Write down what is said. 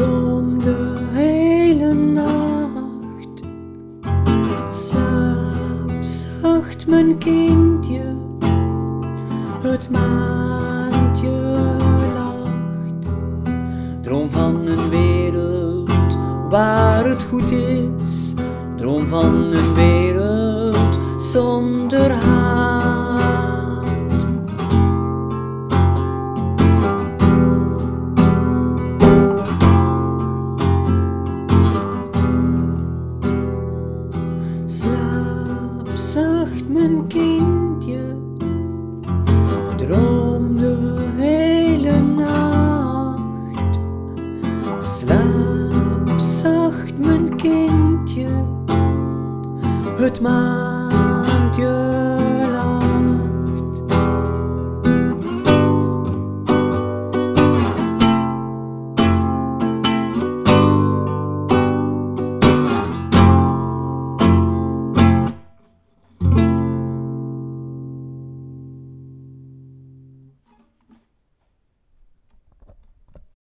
droom de hele nacht. Slaap zacht mijn kindje, het maantje lacht. Droom van een wereld waar het goed is, droom van een wereld zonder haat.